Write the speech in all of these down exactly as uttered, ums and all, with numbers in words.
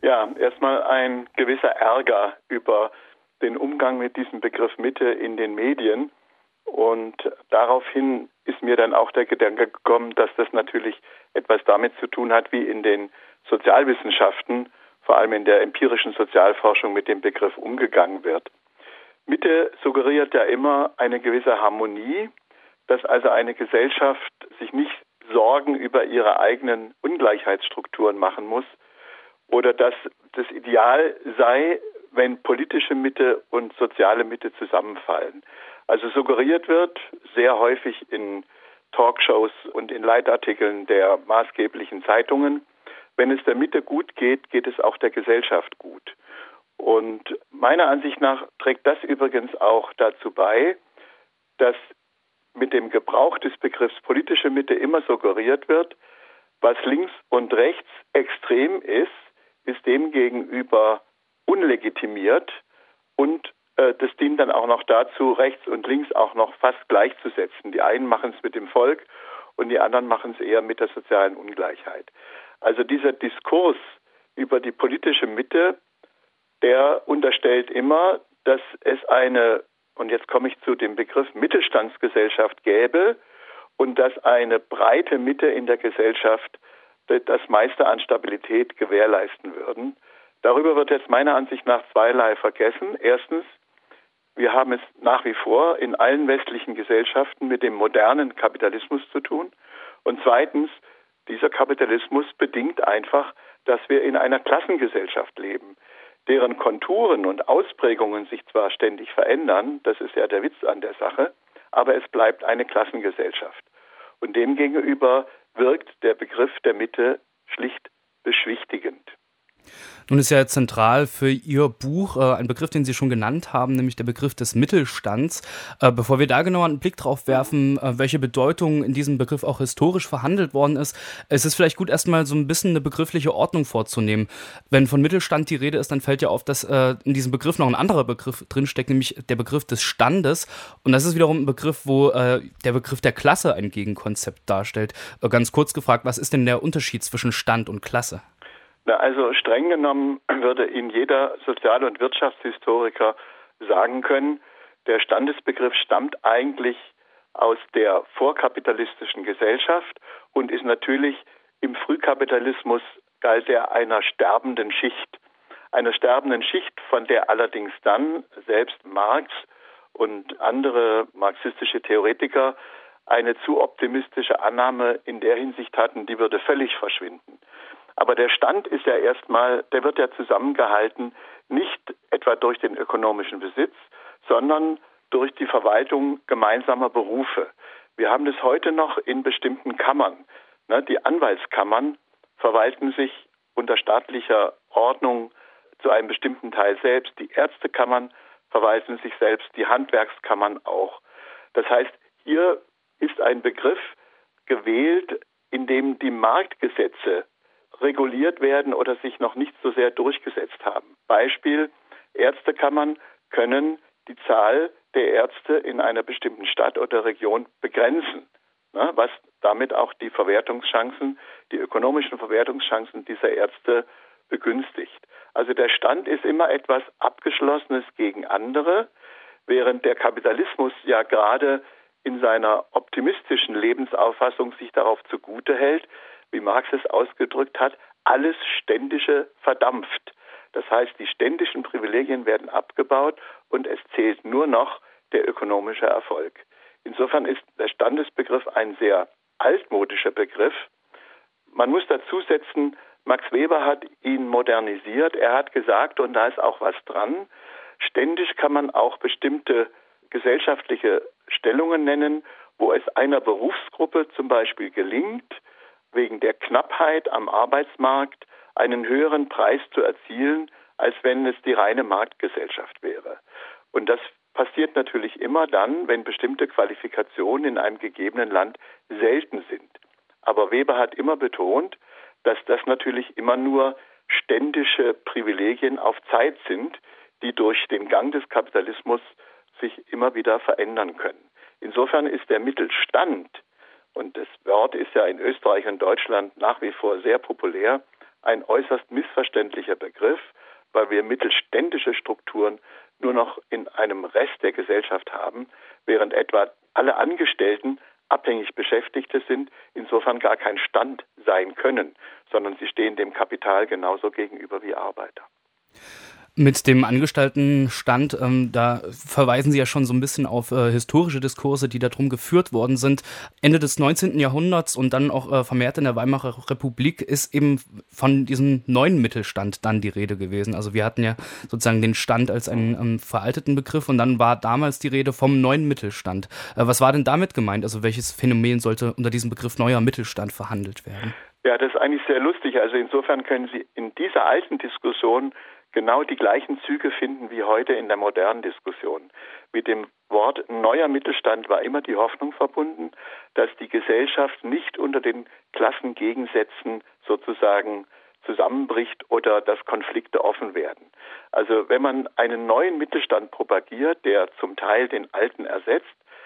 Ja, erstmal ein gewisser Ärger über den Umgang mit diesem Begriff Mitte in den Medien. Und daraufhin ist mir dann auch der Gedanke gekommen, dass das natürlich etwas damit zu tun hat, wie in den Sozialwissenschaften, vor allem in der empirischen Sozialforschung, mit dem Begriff umgegangen wird. Mitte suggeriert ja immer eine gewisse Harmonie, dass also eine Gesellschaft sich nicht Sorgen über ihre eigenen Ungleichheitsstrukturen machen muss oder dass das Ideal sei, wenn politische Mitte und soziale Mitte zusammenfallen. Also suggeriert wird, sehr häufig in Talkshows und in Leitartikeln der maßgeblichen Zeitungen, wenn es der Mitte gut geht, geht es auch der Gesellschaft gut. Und meiner Ansicht nach trägt das übrigens auch dazu bei, dass mit dem Gebrauch des Begriffs politische Mitte immer suggeriert wird, was links und rechts extrem ist, ist demgegenüber unlegitimiert und äh, das dient dann auch noch dazu, rechts und links auch noch fast gleichzusetzen. Die einen machen es mit dem Volk und die anderen machen es eher mit der sozialen Ungleichheit. Also dieser Diskurs über die politische Mitte, der unterstellt immer, dass es eine, und jetzt komme ich zu dem Begriff Mittelstandsgesellschaft gäbe und dass eine breite Mitte in der Gesellschaft das meiste an Stabilität gewährleisten würden. Darüber wird jetzt meiner Ansicht nach zweierlei vergessen. Erstens, wir haben es nach wie vor in allen westlichen Gesellschaften mit dem modernen Kapitalismus zu tun. Und zweitens, dieser Kapitalismus bedingt einfach, dass wir in einer Klassengesellschaft leben, deren Konturen und Ausprägungen sich zwar ständig verändern, das ist ja der Witz an der Sache, aber es bleibt eine Klassengesellschaft. Und demgegenüber wirkt der Begriff der Mitte schlicht beschwichtigend. Nun ist ja zentral für Ihr Buch äh, ein Begriff, den Sie schon genannt haben, nämlich der Begriff des Mittelstands. Äh, bevor wir da genauer einen Blick drauf werfen, äh, welche Bedeutung in diesem Begriff auch historisch verhandelt worden ist, es ist vielleicht gut, erstmal so ein bisschen eine begriffliche Ordnung vorzunehmen. Wenn von Mittelstand die Rede ist, dann fällt ja auf, dass äh, in diesem Begriff noch ein anderer Begriff drinsteckt, nämlich der Begriff des Standes. Und das ist wiederum ein Begriff, wo äh, der Begriff der Klasse ein Gegenkonzept darstellt. Äh, ganz kurz gefragt, was ist denn der Unterschied zwischen Stand und Klasse? Na, also streng genommen würde Ihnen jeder Sozial- und Wirtschaftshistoriker sagen können, der Standesbegriff stammt eigentlich aus der vorkapitalistischen Gesellschaft und ist natürlich im Frühkapitalismus galt er einer sterbenden Schicht. Einer sterbenden Schicht, von der allerdings dann selbst Marx und andere marxistische Theoretiker eine zu optimistische Annahme in der Hinsicht hatten, die würde völlig verschwinden. Aber der Stand ist ja erstmal, der wird ja zusammengehalten, nicht etwa durch den ökonomischen Besitz, sondern durch die Verwaltung gemeinsamer Berufe. Wir haben das heute noch in bestimmten Kammern. Die Anwaltskammern verwalten sich unter staatlicher Ordnung zu einem bestimmten Teil selbst. Die Ärztekammern verwalten sich selbst, die Handwerkskammern auch. Das heißt, hier ist ein Begriff gewählt, in dem die Marktgesetze reguliert werden oder sich noch nicht so sehr durchgesetzt haben. Beispiel, Ärztekammern können die Zahl der Ärzte in einer bestimmten Stadt oder Region begrenzen, ne, was damit auch die Verwertungschancen, die ökonomischen Verwertungschancen dieser Ärzte begünstigt. Also der Stand ist immer etwas Abgeschlossenes gegen andere, während der Kapitalismus ja gerade in seiner optimistischen Lebensauffassung sich darauf zugute hält, wie Marx es ausgedrückt hat, alles Ständische verdampft. Das heißt, die ständischen Privilegien werden abgebaut und es zählt nur noch der ökonomische Erfolg. Insofern ist der Standesbegriff ein sehr altmodischer Begriff. Man muss dazu setzen, Max Weber hat ihn modernisiert. Er hat gesagt, und da ist auch was dran, ständisch kann man auch bestimmte gesellschaftliche Stellungen nennen, wo es einer Berufsgruppe zum Beispiel gelingt, wegen der Knappheit am Arbeitsmarkt einen höheren Preis zu erzielen, als wenn es die reine Marktgesellschaft wäre. Und das passiert natürlich immer dann, wenn bestimmte Qualifikationen in einem gegebenen Land selten sind. Aber Weber hat immer betont, dass das natürlich immer nur ständische Privilegien auf Zeit sind, die durch den Gang des Kapitalismus sich immer wieder verändern können. Insofern ist der Mittelstand, und das Wort ist ja in Österreich und Deutschland nach wie vor sehr populär, ein äußerst missverständlicher Begriff, weil wir mittelständische Strukturen nur noch in einem Rest der Gesellschaft haben, während etwa alle Angestellten abhängig Beschäftigte sind, insofern gar kein Stand sein können, sondern sie stehen dem Kapital genauso gegenüber wie Arbeiter. Mit dem Angestelltenstand, ähm, da verweisen Sie ja schon so ein bisschen auf äh, historische Diskurse, die darum geführt worden sind. Ende des neunzehnten. Jahrhunderts und dann auch äh, vermehrt in der Weimarer Republik ist eben von diesem neuen Mittelstand dann die Rede gewesen. Also wir hatten ja sozusagen den Stand als einen ähm, veralteten Begriff und dann war damals die Rede vom neuen Mittelstand. Äh, was war denn damit gemeint? Also welches Phänomen sollte unter diesem Begriff neuer Mittelstand verhandelt werden? Ja, das ist eigentlich sehr lustig. Also insofern können Sie in dieser alten Diskussion genau die gleichen Züge finden wie heute in der modernen Diskussion. Mit dem Wort neuer Mittelstand war immer die Hoffnung verbunden, dass die Gesellschaft nicht unter den Klassengegensätzen sozusagen zusammenbricht oder dass Konflikte offen werden. Also wenn man einen neuen Mittelstand propagiert, der zum Teil den alten ersetzt,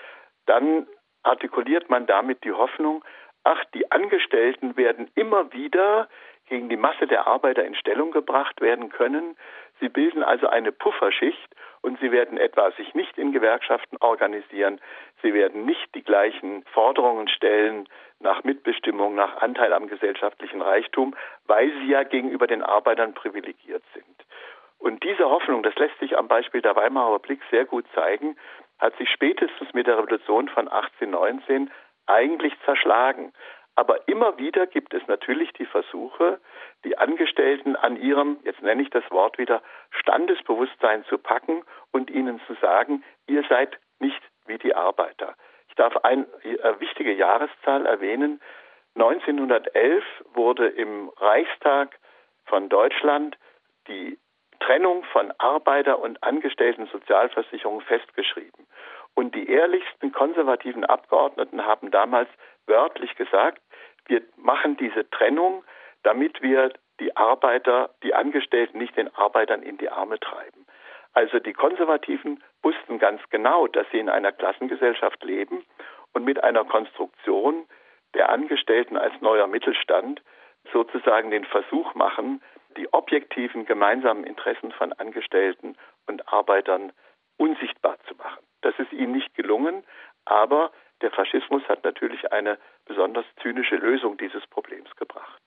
dann artikuliert man damit die Hoffnung, ach, die Angestellten werden immer wieder gegen die Masse der Arbeiter in Stellung gebracht werden können. Sie bilden also eine Pufferschicht und sie werden etwa sich nicht in Gewerkschaften organisieren. Sie werden nicht die gleichen Forderungen stellen nach Mitbestimmung, nach Anteil am gesellschaftlichen Reichtum, weil sie ja gegenüber den Arbeitern privilegiert sind. Und diese Hoffnung, das lässt sich am Beispiel der Weimarer Republik sehr gut zeigen, hat sich spätestens mit der Revolution von achtzehnhundertneunzehn eigentlich zerschlagen. Aber immer wieder gibt es natürlich die Versuche, die Angestellten an ihrem, jetzt nenne ich das Wort wieder, Standesbewusstsein zu packen und ihnen zu sagen, ihr seid nicht wie die Arbeiter. Ich darf eine wichtige Jahreszahl erwähnen. neunzehnhundertelf wurde im Reichstag von Deutschland die Trennung von Arbeiter- und Angestellten-Sozialversicherung festgeschrieben. Und die ehrlichsten konservativen Abgeordneten haben damals wörtlich gesagt, wir machen diese Trennung, damit wir die Arbeiter, die Angestellten nicht den Arbeitern in die Arme treiben. Also die Konservativen wussten ganz genau, dass sie in einer Klassengesellschaft leben und mit einer Konstruktion der Angestellten als neuer Mittelstand sozusagen den Versuch machen, die objektiven gemeinsamen Interessen von Angestellten und Arbeitern unsichtbar zu machen. Das ist ihnen nicht gelungen, aber der Faschismus hat natürlich eine besonders zynische Lösung dieses Problems gebracht.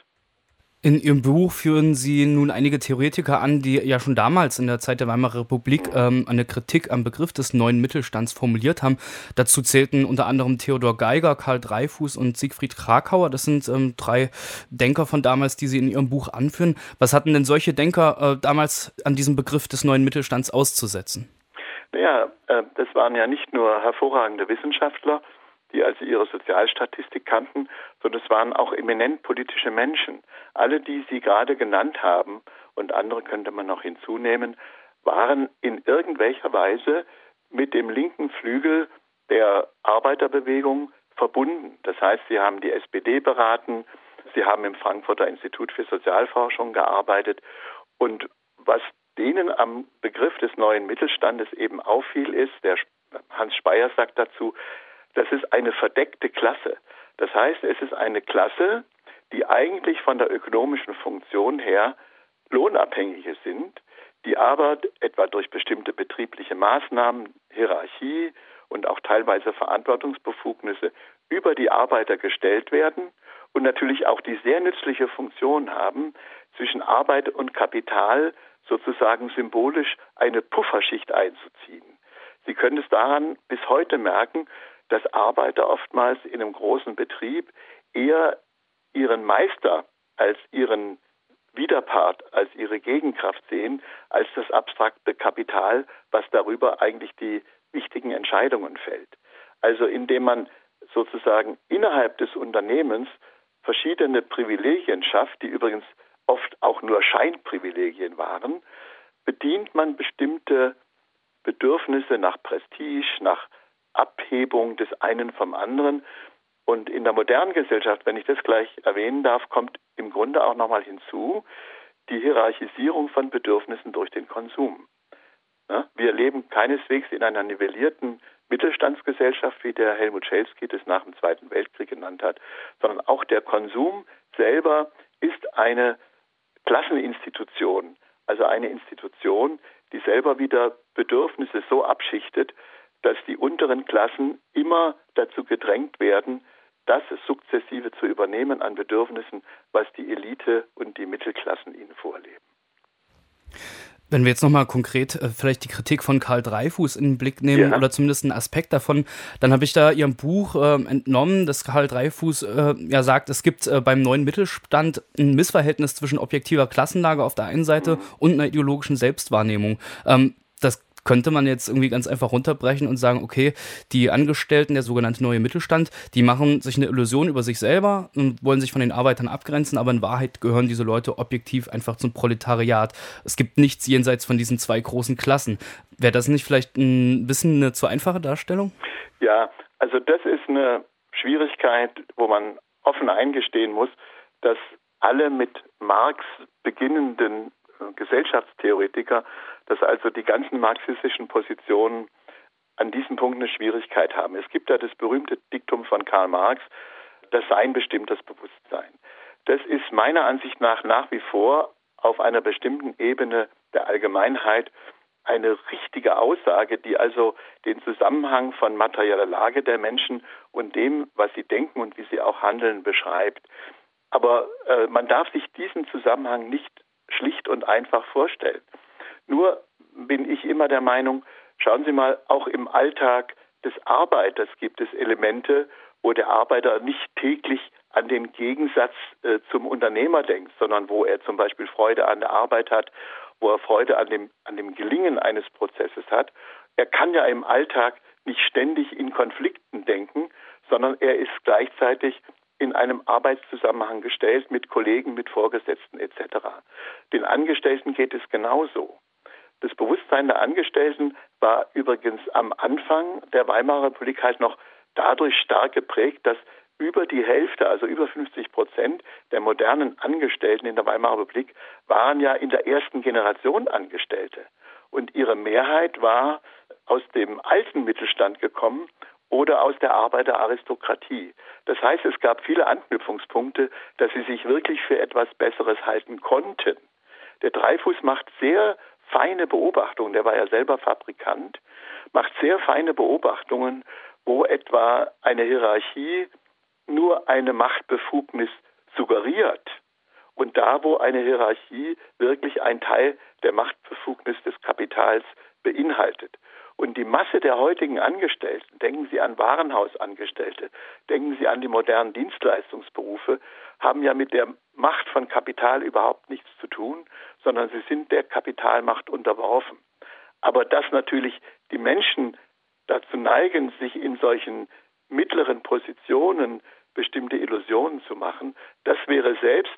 In Ihrem Buch führen Sie nun einige Theoretiker an, die ja schon damals in der Zeit der Weimarer Republik ähm, eine Kritik am Begriff des neuen Mittelstands formuliert haben. Dazu zählten unter anderem Theodor Geiger, Karl Dreyfus und Siegfried Kracauer. Das sind ähm, drei Denker von damals, die Sie in Ihrem Buch anführen. Was hatten denn solche Denker äh, damals an diesem Begriff des neuen Mittelstands auszusetzen? Naja, äh, das waren ja nicht nur hervorragende Wissenschaftler, die also ihre Sozialstatistik kannten, sondern es waren auch eminent politische Menschen. Alle, die Sie gerade genannt haben, und andere könnte man noch hinzunehmen, waren in irgendwelcher Weise mit dem linken Flügel der Arbeiterbewegung verbunden. Das heißt, sie haben die S P D beraten, sie haben im Frankfurter Institut für Sozialforschung gearbeitet. Und was denen am Begriff des neuen Mittelstandes eben auffiel, ist, der Hans Speyer sagt dazu, das ist eine verdeckte Klasse. Das heißt, es ist eine Klasse, die eigentlich von der ökonomischen Funktion her Lohnabhängige sind, die aber etwa durch bestimmte betriebliche Maßnahmen, Hierarchie und auch teilweise Verantwortungsbefugnisse über die Arbeiter gestellt werden und natürlich auch die sehr nützliche Funktion haben, zwischen Arbeit und Kapital sozusagen symbolisch eine Pufferschicht einzuziehen. Sie können es daran bis heute merken, dass Arbeiter oftmals in einem großen Betrieb eher ihren Meister als ihren Widerpart, als ihre Gegenkraft sehen, als das abstrakte Kapital, was darüber eigentlich die wichtigen Entscheidungen fällt. Also indem man sozusagen innerhalb des Unternehmens verschiedene Privilegien schafft, die übrigens oft auch nur Scheinprivilegien waren, bedient man bestimmte Bedürfnisse nach Prestige, nach Abhebung des einen vom anderen. Und in der modernen Gesellschaft, wenn ich das gleich erwähnen darf, kommt im Grunde auch nochmal hinzu die Hierarchisierung von Bedürfnissen durch den Konsum. Wir leben keineswegs in einer nivellierten Mittelstandsgesellschaft, wie der Helmut Schelsky das nach dem Zweiten Weltkrieg genannt hat, sondern auch der Konsum selber ist eine Klasseninstitution, also eine Institution, die selber wieder Bedürfnisse so abschichtet, dass die unteren Klassen immer dazu gedrängt werden, das sukzessive zu übernehmen an Bedürfnissen, was die Elite und die Mittelklassen ihnen vorleben. Wenn wir jetzt nochmal konkret äh, vielleicht die Kritik von Karl Dreyfus in den Blick nehmen, ja, oder zumindest einen Aspekt davon, dann habe ich da Ihrem Buch äh, entnommen, dass Karl Dreyfus äh, ja sagt, es gibt äh, beim neuen Mittelstand ein Missverhältnis zwischen objektiver Klassenlage auf der einen Seite mhm. und einer ideologischen Selbstwahrnehmung. Ähm, das könnte man jetzt irgendwie ganz einfach runterbrechen und sagen, okay, die Angestellten, der sogenannte neue Mittelstand, die machen sich eine Illusion über sich selber und wollen sich von den Arbeitern abgrenzen, aber in Wahrheit gehören diese Leute objektiv einfach zum Proletariat. Es gibt nichts jenseits von diesen zwei großen Klassen. Wäre das nicht vielleicht ein bisschen eine zu einfache Darstellung? Ja, also das ist eine Schwierigkeit, wo man offen eingestehen muss, dass alle mit Marx beginnenden Gesellschaftstheoretiker, dass also die ganzen marxistischen Positionen an diesem Punkt eine Schwierigkeit haben. Es gibt ja das berühmte Diktum von Karl Marx, das Sein bestimmt das Bewusstsein. Das ist meiner Ansicht nach nach wie vor auf einer bestimmten Ebene der Allgemeinheit eine richtige Aussage, die also den Zusammenhang von materieller Lage der Menschen und dem, was sie denken und wie sie auch handeln, beschreibt. Aber äh, man darf sich diesen Zusammenhang nicht schlicht und einfach vorstellen. Nur bin ich immer der Meinung, schauen Sie mal, auch im Alltag des Arbeiters gibt es Elemente, wo der Arbeiter nicht täglich an den Gegensatz äh, zum Unternehmer denkt, sondern wo er zum Beispiel Freude an der Arbeit hat, wo er Freude an dem, an dem Gelingen eines Prozesses hat. Er kann ja im Alltag nicht ständig in Konflikten denken, sondern er ist gleichzeitig in einem Arbeitszusammenhang gestellt mit Kollegen, mit Vorgesetzten et cetera. Den Angestellten geht es genauso. Das Bewusstsein der Angestellten war übrigens am Anfang der Weimarer Republik halt noch dadurch stark geprägt, dass über die Hälfte, also über fünfzig Prozent der modernen Angestellten in der Weimarer Republik waren ja in der ersten Generation Angestellte. Und ihre Mehrheit war aus dem alten Mittelstand gekommen oder aus der Arbeiteraristokratie. Das heißt, es gab viele Anknüpfungspunkte, dass sie sich wirklich für etwas Besseres halten konnten. Der Dreyfus macht sehr feine Beobachtungen, der war ja selber Fabrikant, macht sehr feine Beobachtungen, wo etwa eine Hierarchie nur eine Machtbefugnis suggeriert und da, wo eine Hierarchie wirklich ein Teil der Machtbefugnis des Kapitals beinhaltet. Und die Masse der heutigen Angestellten, denken Sie an Warenhausangestellte, denken Sie an die modernen Dienstleistungsberufe, haben ja mit der Macht von Kapital überhaupt nichts zu tun, sondern sie sind der Kapitalmacht unterworfen. Aber dass natürlich die Menschen dazu neigen, sich in solchen mittleren Positionen bestimmte Illusionen zu machen, das wäre selbst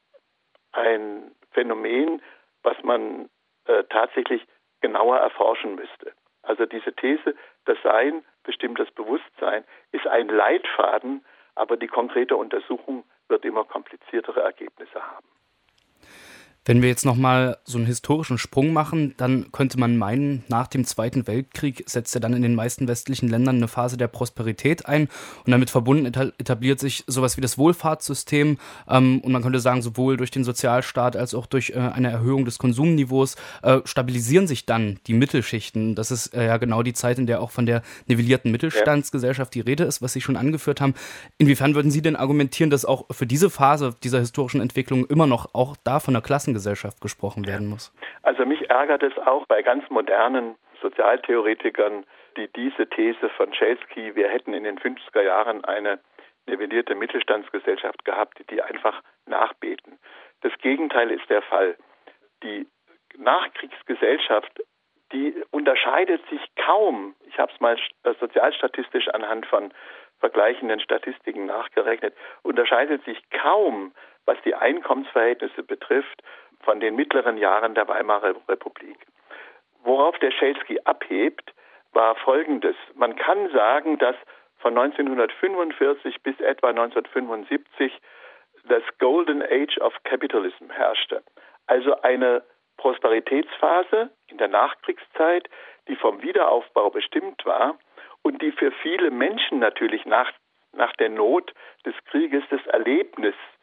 ein Phänomen, was man äh, tatsächlich genauer erforschen müsste. Also diese These, das Sein bestimmt das Bewusstsein, ist ein Leitfaden, aber die konkrete Untersuchung wird immer kompliziertere Ergebnisse haben. Wenn wir jetzt nochmal so einen historischen Sprung machen, dann könnte man meinen, nach dem Zweiten Weltkrieg setzt ja dann in den meisten westlichen Ländern eine Phase der Prosperität ein und damit verbunden etabliert sich sowas wie das Wohlfahrtssystem ähm, und man könnte sagen, sowohl durch den Sozialstaat als auch durch äh, eine Erhöhung des Konsumniveaus äh, stabilisieren sich dann die Mittelschichten. Das ist äh, ja genau die Zeit, in der auch von der nivellierten Mittelstandsgesellschaft die Rede ist, was Sie schon angeführt haben. Inwiefern würden Sie denn argumentieren, dass auch für diese Phase dieser historischen Entwicklung immer noch auch da von der Klassengesellschaft gesprochen werden muss? Also mich ärgert es auch bei ganz modernen Sozialtheoretikern, die diese These von Schelsky, wir hätten in den fünfziger Jahren eine nivellierte Mittelstandsgesellschaft gehabt, die einfach nachbeten. Das Gegenteil ist der Fall. Die Nachkriegsgesellschaft, die unterscheidet sich kaum, ich habe es mal sozialstatistisch anhand von vergleichenden Statistiken nachgerechnet, unterscheidet sich kaum, was die Einkommensverhältnisse betrifft, von den mittleren Jahren der Weimarer Republik. Worauf der Schelsky abhebt, war Folgendes. Man kann sagen, dass von neunzehnhundertfünfundvierzig bis etwa neunzehnhundertfünfundsiebzig das Golden Age of Capitalism herrschte. Also eine Prosperitätsphase in der Nachkriegszeit, die vom Wiederaufbau bestimmt war und die für viele Menschen natürlich nach, nach der Not des Krieges das Erlebnis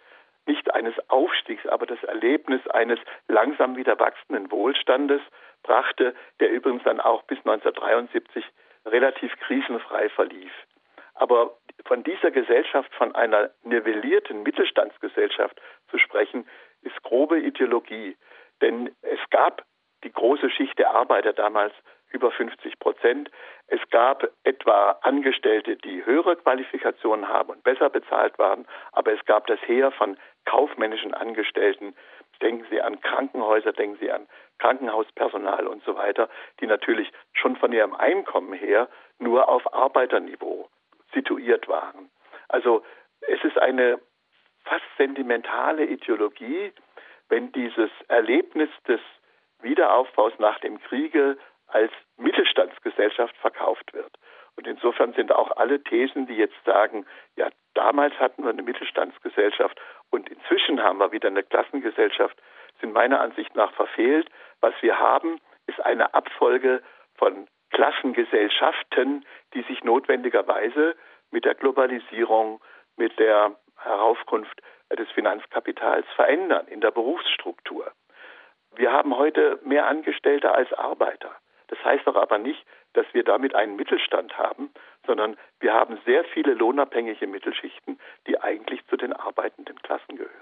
nicht eines Aufstiegs, aber das Erlebnis eines langsam wieder wachsenden Wohlstandes brachte, der übrigens dann auch bis neunzehnhundertdreiundsiebzig relativ krisenfrei verlief. Aber von dieser Gesellschaft, von einer nivellierten Mittelstandsgesellschaft zu sprechen, ist grobe Ideologie. Denn es gab die große Schicht der Arbeiter damals, über fünfzig Prozent. Es gab etwa Angestellte, die höhere Qualifikationen haben und besser bezahlt waren, aber es gab das Heer von kaufmännischen Angestellten. Denken Sie an Krankenhäuser, denken Sie an Krankenhauspersonal und so weiter, die natürlich schon von ihrem Einkommen her nur auf Arbeiterniveau situiert waren. Also es ist eine fast sentimentale Ideologie, wenn dieses Erlebnis des Wiederaufbaus nach dem Kriege als Mittelstandsgesellschaft verkauft wird. Und insofern sind auch alle Thesen, die jetzt sagen, ja, damals hatten wir eine Mittelstandsgesellschaft und inzwischen haben wir wieder eine Klassengesellschaft, sind meiner Ansicht nach verfehlt. Was wir haben, ist eine Abfolge von Klassengesellschaften, die sich notwendigerweise mit der Globalisierung, mit der Heraufkunft des Finanzkapitals verändern in der Berufsstruktur. Wir haben heute mehr Angestellte als Arbeiter. Das heißt doch aber nicht, dass wir damit einen Mittelstand haben, sondern wir haben sehr viele lohnabhängige Mittelschichten, die eigentlich zu den arbeitenden Klassen gehören.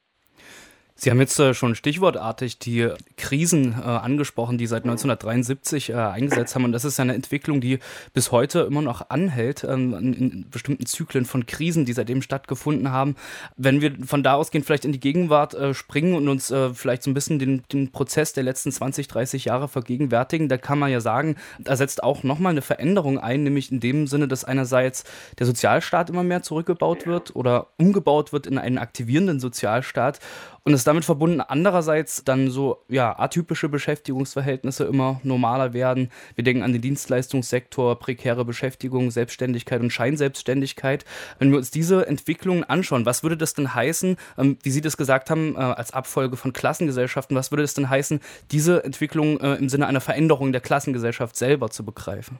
Sie haben jetzt äh, schon stichwortartig die Krisen äh, angesprochen, die seit neunzehnhundertdreiundsiebzig äh, eingesetzt haben. Und das ist ja eine Entwicklung, die bis heute immer noch anhält, ähm, in, in bestimmten Zyklen von Krisen, die seitdem stattgefunden haben. Wenn wir von da ausgehend vielleicht in die Gegenwart äh, springen und uns äh, vielleicht so ein bisschen den, den Prozess der letzten zwanzig, dreißig Jahre vergegenwärtigen, da kann man ja sagen, da setzt auch nochmal eine Veränderung ein, nämlich in dem Sinne, dass einerseits der Sozialstaat immer mehr zurückgebaut wird oder umgebaut wird in einen aktivierenden Sozialstaat. Und es damit verbunden andererseits dann so ja atypische Beschäftigungsverhältnisse immer normaler werden. Wir denken an den Dienstleistungssektor, prekäre Beschäftigung, Selbstständigkeit und Scheinselbstständigkeit. Wenn wir uns diese Entwicklungen anschauen, was würde das denn heißen, ähm, wie Sie das gesagt haben, äh, als Abfolge von Klassengesellschaften, was würde das denn heißen, diese Entwicklung äh, im Sinne einer Veränderung der Klassengesellschaft selber zu begreifen?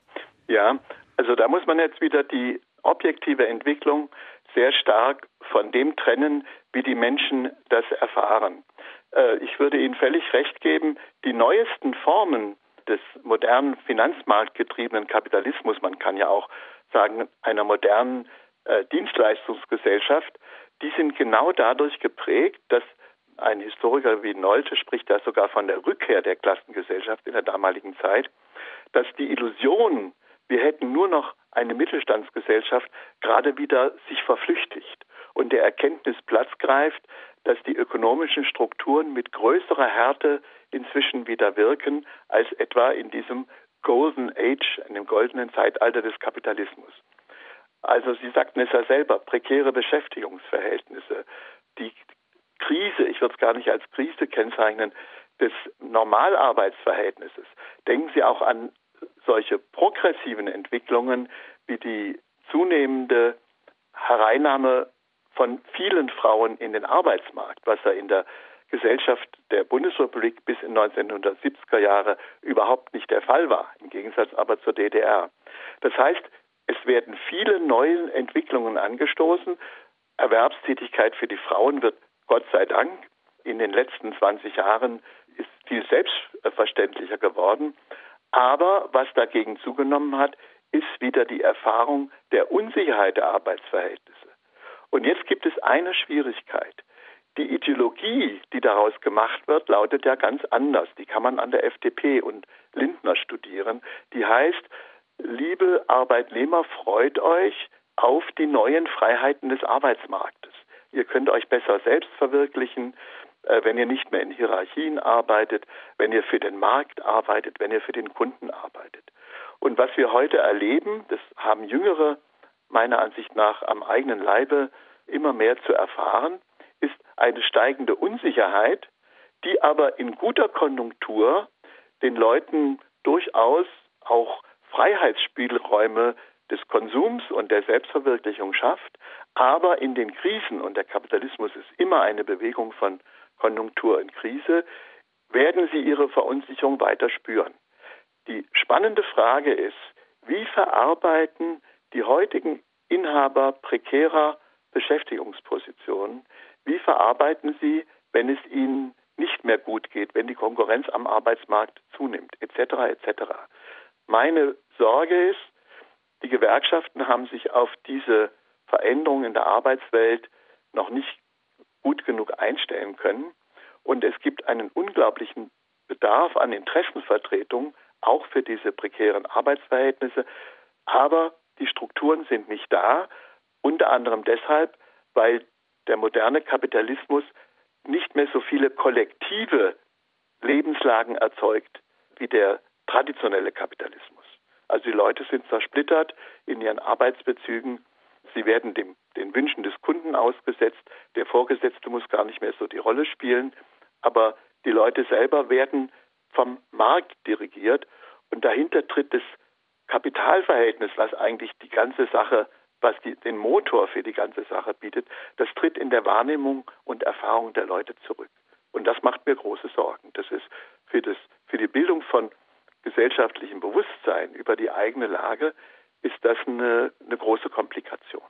Ja, also da muss man jetzt wieder die objektive Entwicklung sehr stark von dem trennen, wie die Menschen das erfahren. Äh, ich würde Ihnen völlig recht geben, die neuesten Formen des modernen finanzmarktgetriebenen Kapitalismus, man kann ja auch sagen, einer modernen äh, Dienstleistungsgesellschaft, die sind genau dadurch geprägt, dass ein Historiker wie Nolte spricht da sogar von der Rückkehr der Klassengesellschaft in der damaligen Zeit, dass die Illusion, wir hätten nur noch eine Mittelstandsgesellschaft, gerade wieder sich verflüchtigt und der Erkenntnis Platz greift, dass die ökonomischen Strukturen mit größerer Härte inzwischen wieder wirken, als etwa in diesem Golden Age, in dem goldenen Zeitalter des Kapitalismus. Also Sie sagten es ja selber, prekäre Beschäftigungsverhältnisse, die Krise, ich würde es gar nicht als Krise kennzeichnen, des Normalarbeitsverhältnisses. Denken Sie auch an solche progressiven Entwicklungen wie die zunehmende Hereinnahme von vielen Frauen in den Arbeitsmarkt, was ja in der Gesellschaft der Bundesrepublik bis in neunzehnhundertsiebziger Jahre überhaupt nicht der Fall war, im Gegensatz aber zur D D R. Das heißt, es werden viele neue Entwicklungen angestoßen. Erwerbstätigkeit für die Frauen wird, Gott sei Dank, in den letzten zwanzig Jahren ist viel selbstverständlicher geworden. Aber was dagegen zugenommen hat, ist wieder die Erfahrung der Unsicherheit der Arbeitsverhältnisse. Und jetzt gibt es eine Schwierigkeit. Die Ideologie, die daraus gemacht wird, lautet ja ganz anders. Die kann man an der F D P und Lindner studieren. Die heißt, liebe Arbeitnehmer, freut euch auf die neuen Freiheiten des Arbeitsmarktes. Ihr könnt euch besser selbst verwirklichen, wenn ihr nicht mehr in Hierarchien arbeitet, wenn ihr für den Markt arbeitet, wenn ihr für den Kunden arbeitet. Und was wir heute erleben, das haben Jüngere meiner Ansicht nach am eigenen Leibe immer mehr zu erfahren, ist eine steigende Unsicherheit, die aber in guter Konjunktur den Leuten durchaus auch Freiheitsspielräume des Konsums und der Selbstverwirklichung schafft, aber in den Krisen, und der Kapitalismus ist immer eine Bewegung von Konjunktur in Krise, werden sie ihre Verunsicherung weiter spüren. Die spannende Frage ist, wie verarbeiten die heutigen Inhaber prekärer Beschäftigungspositionen wie verarbeiten Sie, wenn es Ihnen nicht mehr gut geht, wenn die Konkurrenz am Arbeitsmarkt zunimmt, et cetera et cetera. Meine Sorge ist, die Gewerkschaften haben sich auf diese Veränderungen in der Arbeitswelt noch nicht gut genug einstellen können. Und es gibt einen unglaublichen Bedarf an Interessenvertretung, auch für diese prekären Arbeitsverhältnisse. Aber die Strukturen sind nicht da, unter anderem deshalb, weil der moderne Kapitalismus nicht mehr so viele kollektive Lebenslagen erzeugt wie der traditionelle Kapitalismus. Also die Leute sind zersplittert in ihren Arbeitsbezügen. Sie werden dem, den Wünschen des Kunden ausgesetzt. Der Vorgesetzte muss gar nicht mehr so die Rolle spielen. Aber die Leute selber werden vom Markt dirigiert. Und dahinter tritt das Kapitalverhältnis, was eigentlich die ganze Sache, was die, den Motor für die ganze Sache bietet, das tritt in der Wahrnehmung und Erfahrung der Leute zurück. Und das macht mir große Sorgen. Das ist für, das, für die Bildung von gesellschaftlichem Bewusstsein über die eigene Lage, ist das eine, eine große Komplikation.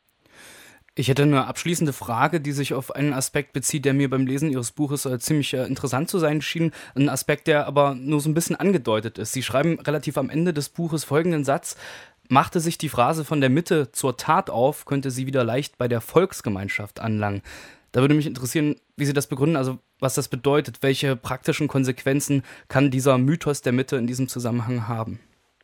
Ich hätte eine abschließende Frage, die sich auf einen Aspekt bezieht, der mir beim Lesen Ihres Buches äh, ziemlich äh, interessant zu sein schien. Ein Aspekt, der aber nur so ein bisschen angedeutet ist. Sie schreiben relativ am Ende des Buches folgenden Satz: Machte sich die Phrase von der Mitte zur Tat auf, könnte sie wieder leicht bei der Volksgemeinschaft anlangen. Da würde mich interessieren, wie Sie das begründen, also was das bedeutet. Welche praktischen Konsequenzen kann dieser Mythos der Mitte in diesem Zusammenhang haben?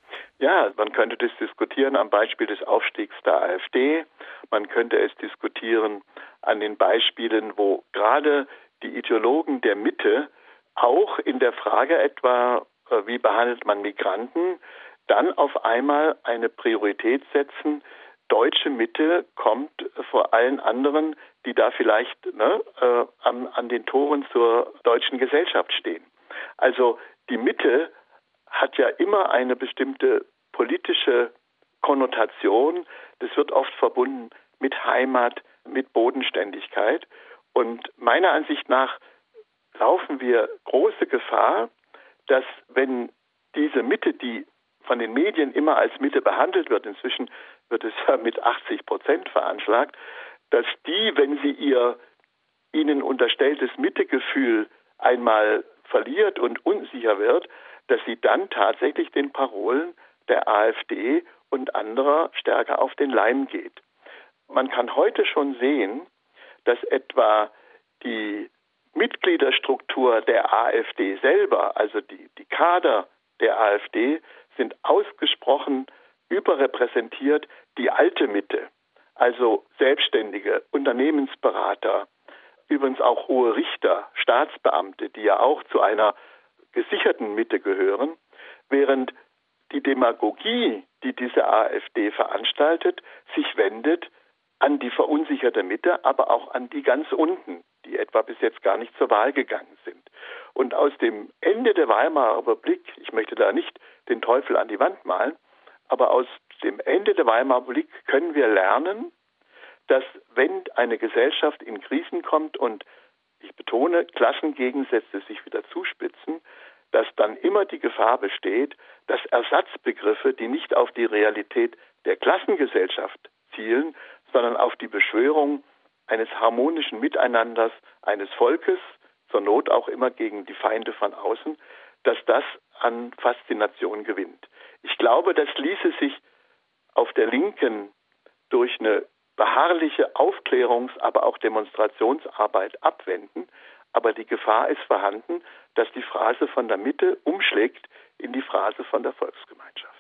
Ja, man könnte das diskutieren am Beispiel des Aufstiegs der AfD. Man könnte es diskutieren an den Beispielen, wo gerade die Ideologen der Mitte auch in der Frage etwa, wie behandelt man Migranten, dann auf einmal eine Priorität setzen. Deutsche Mitte kommt vor allen anderen, die da vielleicht ne, äh, an, an den Toren zur deutschen Gesellschaft stehen. Also die Mitte hat ja immer eine bestimmte politische Konnotation. Das wird oft verbunden mit Heimat, mit Bodenständigkeit. Und meiner Ansicht nach laufen wir große Gefahr, dass wenn diese Mitte, die von den Medien immer als Mitte behandelt wird, inzwischen wird es ja mit achtzig Prozent veranschlagt, dass die, wenn sie ihr ihnen unterstelltes Mittegefühl einmal verliert und unsicher wird, dass sie dann tatsächlich den Parolen der AfD und anderer stärker auf den Leim geht. Man kann heute schon sehen, dass etwa die Mitgliederstruktur der AfD selber, also die, die Kader der AfD, sind ausgesprochen überrepräsentiert die alte Mitte, also Selbstständige, Unternehmensberater, übrigens auch hohe Richter, Staatsbeamte, die ja auch zu einer gesicherten Mitte gehören, während die Demagogie, die diese AfD veranstaltet, sich wendet an die verunsicherte Mitte, aber auch an die ganz unten, die etwa bis jetzt gar nicht zur Wahl gegangen sind. Und aus dem Ende der Weimarer Republik, ich möchte da nicht den Teufel an die Wand malen, aber aus dem Ende der Weimarer Republik können wir lernen, dass wenn eine Gesellschaft in Krisen kommt und, ich betone, Klassengegensätze sich wieder zuspitzen, dass dann immer die Gefahr besteht, dass Ersatzbegriffe, die nicht auf die Realität der Klassengesellschaft zielen, sondern auf die Beschwörung eines harmonischen Miteinanders eines Volkes, zur Not auch immer gegen die Feinde von außen, dass das an Faszination gewinnt. Ich glaube, das ließe sich auf der Linken durch eine beharrliche Aufklärungs-, aber auch Demonstrationsarbeit abwenden. Aber die Gefahr ist vorhanden, dass die Phrase von der Mitte umschlägt in die Phrase von der Volksgemeinschaft.